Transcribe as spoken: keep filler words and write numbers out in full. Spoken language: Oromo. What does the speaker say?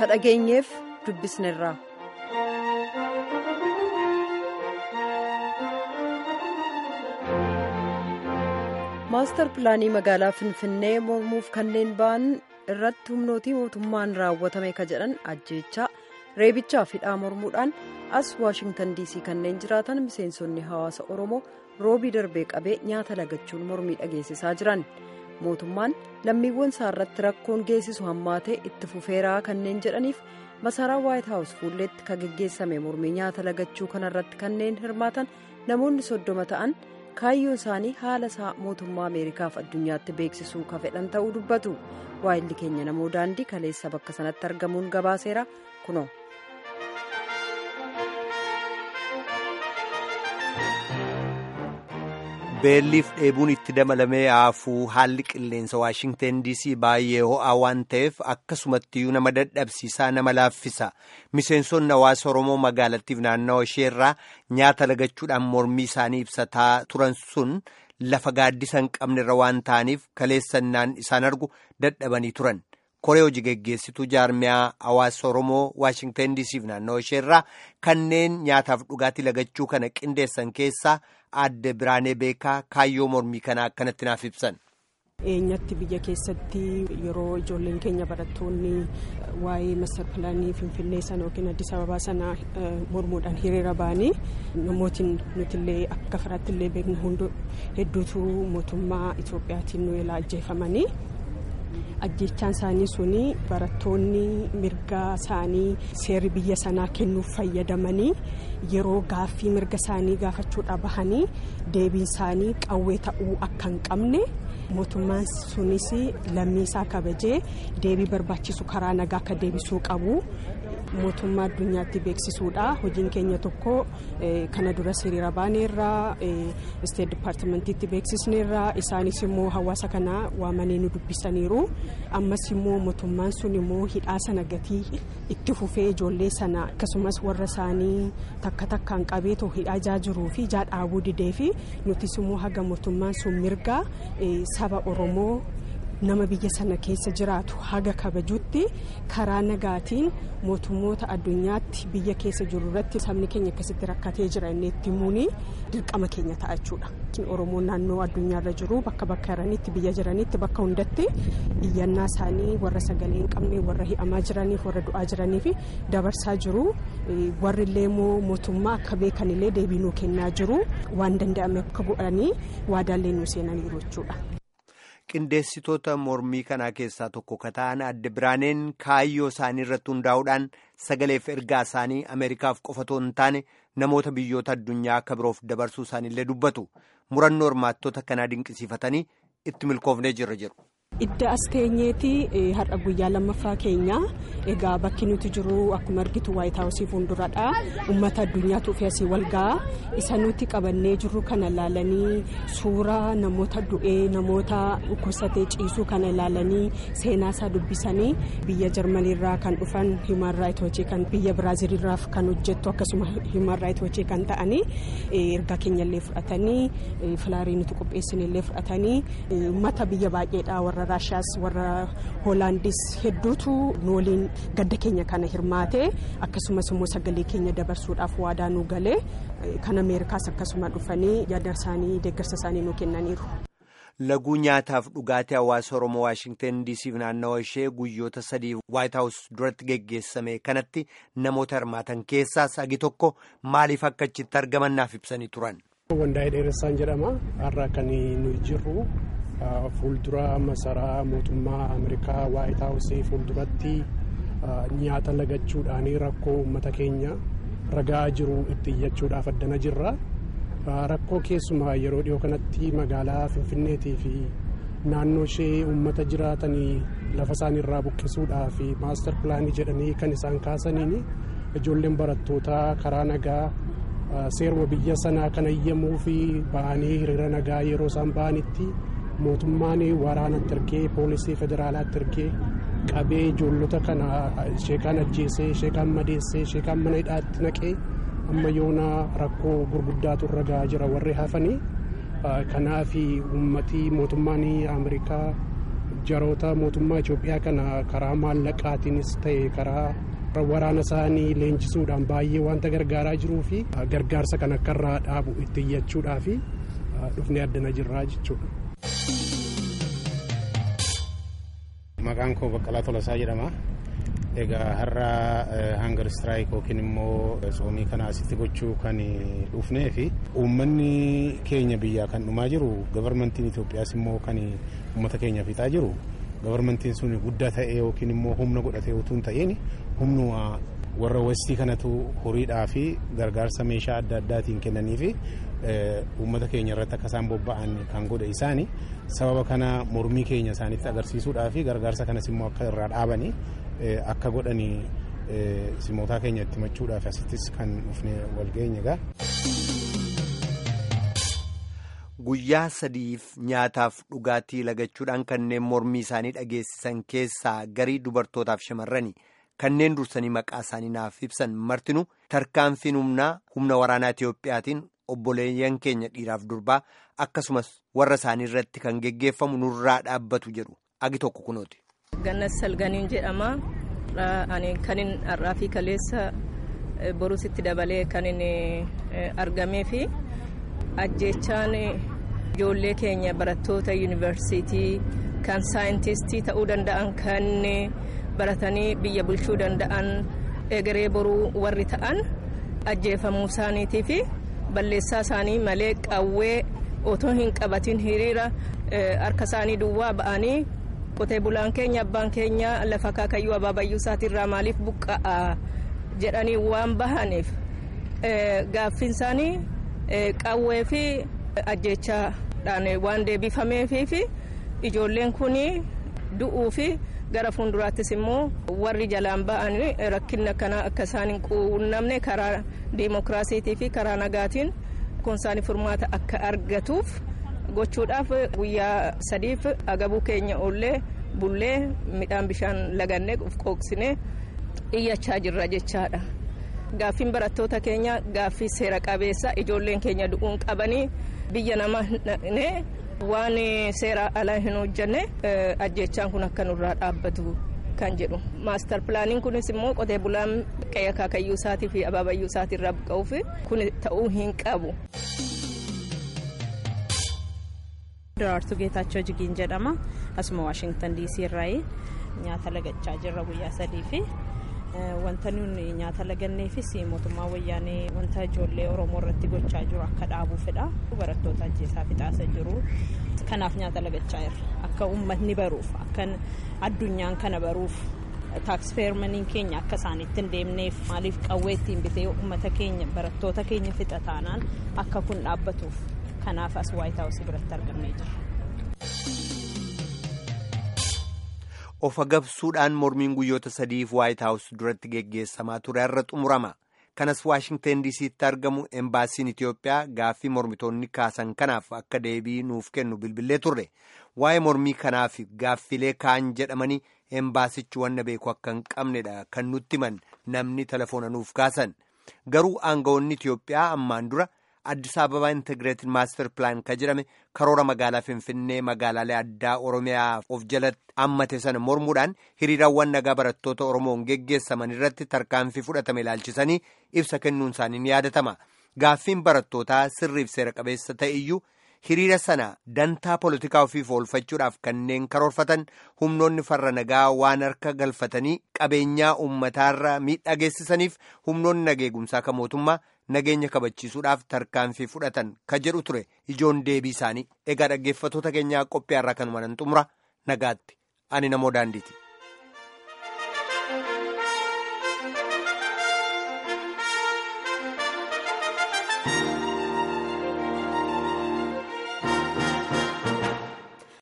ka dhageenyeef dubbisneerra. maastar pilaanii magaalaa finfinnee mormuuf kanneen ba'an irratti humnootii mootummaan raawwatame ka jedhan ajjeechaa reebichaa fi hidhaa mormuudhaan as waashingtan diisii kanneen jiraatan miseensonni hawaasa oromoo roobii darbee qabee nyaata lagachuun mormii dhageessisaa jiran. mootummaan lammiiwwan isaa irratti rakkoon geessisu hammaatee itti fufeeraa kanneen jedhaniif masaraa waayit haawus fuulleetti ka geggeessame mormii nyaata lagachuu kanarratti kanneen hirmaatan namoonni soddoma ta'an kaayyoon isaanii haala isaa mootummaa ameerikaaf addunyaatti beeksisuu ka fedhan ta'uu dubbatu. waayilli keenya namoo daandii kaleessa bakka sanatti argamuun gabaaseera kunoo. beelliif dheebuun itti dabalamee haafuu haalli qilleensa waashingtan diisii baay'ee ho'aa waan ta'eef akkasumattiyyuu nama dadhabsiisaa nama laaffisa. miseensonni hawaasa oromoo magaalattiif naannawa isheerraa nyaata lagachuudhaan mormii isaanii ibsataa turan sun lafa gaaddisa hin qabnerra waan ta'aniif kaleessannaan isaan argu dadhabanii turan. koree hojii geggeessituu jaarmiyaa hawaasa oromoo waashingtan diisiif naannawa isheerraa kanneen nyaataaf dhugaatii lagachuu kana qindeessan keessaa adde Biraanee Beekaa kaayyoo mormii kana akkanatti naaf ibsan. eenyatti biyya keessatti yeroo ijoolleen keenya barattoonni waa'ee maastar pilaanii finfinnee sana yookiin addis ababaa sana mormuudhaan hiriira ba'anii namootiin nutillee akka firaatti illee beeknu hundi hedduutu mootummaa Itoophiyaatiin nu ilaa ajjeefamanii. ajjechaan isaanii suni barattoonni mirga isaanii seerri biyya sanaa kennuuf fayyadamanii yeroo gaaffii mirga isaanii gaafachuudhaaf bahanii deebiin isaanii qawwee ta'uu akka hin qabne mootummaan sunis lammii isaa kabajee deebii barbaachisu karaa nagaa akka deebisuu qabu mootummaa addunyaatti beeksisuudha. hojiin keenya tokko kana dura hiriira baaneerraa isteet dipaartimentiitti beeksisneerraa isaanis immoo hawaasa kana waamanii nu dubbisaniiru. ammas immoo mootummaan sun immoo hidhaa sana gatii itti fufee ijoollee sana akkasumas warra isaanii takka takkaan qabeetoo hidhaa jaa jiruu fi jaa dhaabuu didee fi nutis immoo haga mootummaan sun mirga saba oromoo nama biyya sana keessa jiraatu haga kabajuutti karaa nagaatiin mootummoota addunyaatti biyya keessa jiru irratti sabni keenya akkasitti rakkatee jira inni itti muuni dirqama keenya ta'achuudha. oromoon naannoo addunyaarra jiru bakka bakka jiranitti biyya jiranitti bakka hundatti iyyannaa isaanii warra sagalee hin qabne warra hi'amaa jiraniif warra du'aa jiraniif dabarsaa jiru. warri illee immoo mootummaa akka beekanillee deebii nuu kennaa jiru waan danda'ame akka godhanii waadaallee nuu seenaniiru jechuudha. qindeessitoota mormii kanaa keessaa tokko ka ta'an adde Biraaneen kaayyoo isaanii irratti hundaa'uudhaan sagaleef ergaa isaanii Ameerikaaf qofatoo hin taane namoota biyyoota addunyaa akka biroof dabarsuu isaaniillee dubbatu. murannoo hirmaattota kanaa dinqisiifatanii itti milkoofnee jirra jiru. idda as keenyeeti har'a guyyaa lammaffaa keenya egaa bakki nuti jiru akkuma argitu waayit haawusii fuulduradha. uummata addunyaatu fi asii walgaa isa nuti qabannee jirru kana ilaalanii suuraa namoota du'ee namoota dhukkubsatee ciisuu kana ilaalanii seenaa isaa dubbisanii biyya jarmaniirraa kan dhufan hiuman raayit wochii kan biyya biraaziilirraa kan hojjettu akkasuma hiuman raayit wochii kan ta'anii ergaa keenyallee fudhatanii filaarii nuti qopheessinillee fudhatanii uummata biyya baay'eedha warra raashaas warra hoolaandis hedduutu waliin gadda keenya kana hirmaate akkasumas immoo sagalee keenya dabarsuudhaaf waadaa nu galee kan ameerikaas akkasuma dhufanii yaada isaanii deeggarsa isaanii nu kennaniiru. laguu nyaataaf dhugaatii hawaasa oromoo waashingtan diisiif naannawa ishee guyyoota sadii waayit haawus duratti geggeessame kanatti namoota hirmaatan keessaa sagi tokko maaliif akka achitti argaman naaf ibsanii turan. Wandaa'ee dheeressaan jedhama. har'a kan nuyi jirru fuuldura masaraa mootummaa Ameerikaa waayit haawusii fuulduratti nyaata lagachuudhaan rakkoo uummata keenya ragaa jiru itti iyyachuudhaaf addana jirra. rakkoo keessumaa yeroo dhiyoo kanatti magaalaa Finfinneetii fi naannoo ishee uummata jiraatanii lafa isaanii irraa buqqisuudhaaf maastar pilaanii jedhanii kan isaan kaasaniin ijoolleen barattootaa karaa nagaa seeruma biyya sanaa kan eeyyamuu fi ba'anii hiriira nagaa yeroo isaan ba'anitti mootummaan waraanatti ergee poolisii federaalaatti ergee qabee ijoollota kana sheekaan ajjeesee sheekaan madeessee sheekaan mana hidhaatti naqee amma yoona rakkoo gurguddaatu irra gahaa jira warri hafanii. kanaaf uummatii mootummaan Ameerikaa jaroota mootummaa Itoophiyaa kana karaa maallaqaatiinis ta'e karaa waraana isaanii leenjisuudhaan baay'ee wanta gargaaraa jiruu fi gargaarsa kan akka irraa dhaabu itti iyyachuudhaa fi dhufnee addana jirraa jechuudha. Maqaan koo Baqqalaa Tolasaa jedhama. Egaa har'a hangar strike yookiin immoo soomii kana asitti gochuu kan dhufnee fi uummanni keenya biyyaa kan dhumaa jiru gavarmentiin Itoophiyaas immoo kan uummata keenya fixaa jiru gavarmentiin sun guddaa ta'ee yookiin immoo humna godhatee utuu hin ta'in humnuma warra westii kanatu horiidhaa fi gargaarsa meeshaa adda addaatiin kennanii fi uummata keenya irratti akka isaan bobba'an kan godhe isaani sababa kana mormii keenya isaanitti agarsiisuudhaa fi gargaarsa kanas immoo akka irraa dhaabanii akka godhanii simootaa keenya itti machuudhaaf asittis kan dhufne walgeenye egaa. Guyyaa sadiif nyaataaf dhugaatii lagachuudhaan kanneen mormii isaanii dhageessisan keessaa garii dubartootaaf shamarranii kanneen dursanii maqaa isaanii naaf ibsan martinu tarkaanfiin humnaa humna waraanaa Itiyoophiyaatiin obboleeyyan keenya dhiiraaf durbaa akkasumas warra isaanii irratti kan geggeeffamu nurraa dhaabbatu jedhu agi tokko kunooti. Gannas Salganiin jedhama. Ani kanin har'aa fi kaleessa borusitti dabalee kanin argamee fi ajjechaan ijoollee keenya barattoota yuunivarsiitii kan saayintistii ta'uu danda'an kan baratanii biyya bulchuu danda'an egeree boruu warri ta'an ajjeefamuu isaaniitii fi balleessaa isaanii malee qawwee otoo hin qabatin hiriira harka isaanii duwwaa ba'anii qotee bulaan keenya abbaan keenya lafa kaakayyuu abaabayyuu isaatirraa maaliif buqqa'a jedhanii waan bahaniif gaaffiin isaanii qawwee fi ajjechaadhaan waan deebifameefii fi ijoolleen kun du'uu fi gara fuulduraattis immoo warri jalaan ba'an rakkina kana akka isaan hin quunnamne karaa diimokiraasiitii fi karaa nagaatiin kun isaanii furmaata akka argatuuf gochuudhaaf guyyaa sadiif agabuu keenya oollee bullee midhaan bishaan lagannee qooqsinee iyyachaa jirra jechaadha. Gaaffiin barattoota keenya gaaffii seera qabeessa ijoolleen keenya du'uun qabanii biyya nama ne waan seera alaa hin hojjenne ajjechaan kun akka nurraa dhaabbatu kan jedhu. Maastar pilaaniin kunis immoo qotee bulaan qe'ee kaakayyuu isaatii fi abaabayyuu isaatii irraa buqqa'uuf kun ta'uu hin qabu. Duraartuu Geetaachoo Jigiin jedhama. Asuma Waashingtan diisii irraa nyaata lagachaa jirra guyyaa sadii fi wanta nuyi nyaata laganneefis mootummaa wayyaanee wanta ijoollee Oromoo irratti gochaa jiru akka dhaabuufidha. Barattoota ajjeesaa fixaasa jiru. Kanaaf nyaata lagachaa jirra. Akka uummatni baruuf akka addunyaan kana baruuf taaksifeermaniin keenya akka isaanitti hin deemneef maaliif qawwee ittiin bitee uummata keenya barattoota keenya fixa taanaan akka kun dhaabbatuuf. Kanaaf as White House biratti argamee jira. Of agabsuudhaan mormiin guyyoota sadiif White House duratti geggeessamaa ture irra xumurama. Kanas Washington D C'tti argamu embaasiin Itiyoophiyaa gaaffii mormitoonni kaasan kanaaf akka deebii nuuf kennu bilbilee turre. Waa'ee mormii kanaaf gaaffilee kaan jedhamanii embaasichi wanna beeku akka hin qabnedha kan nutti himan namni telefoona nuuf kaasan. Garuu aangawoonni Itiyoophiyaa ammaan dura Addis Ababa Integrated Master Plan ka jedhame karoora magaalaa Finfinnee magaalaalee addaa Oromiyaa of jalatti hammate sana mormuudhaan hiriirawwan nagaa barattoota Oromoon geggeessaman irratti tarkaanfii fudhatame ilaalchisanii ibsa kennuun isaanii ni yaadatama. Gaaffiin barattootaa sirriif seera qabeessa ta'e iyyuu hiriira sana dantaa poolitikaa ofiif oolfachuudhaaf kanneen karoorfatan humnoonni farra nagaa waan harka galfatanii qabeenyaa uummataarra miidhaa geessisaniif humnoonni nageegumsaa ka mootummaa nageenya kabachiisuudhaaf tarkaanfii fudhatan ka jedhu ture ijoon deebii isaanii. Egaa dhaggeeffattoota keenyaa qophii irraa kanuma nan xumura nagaatti ani namoo daandiiti.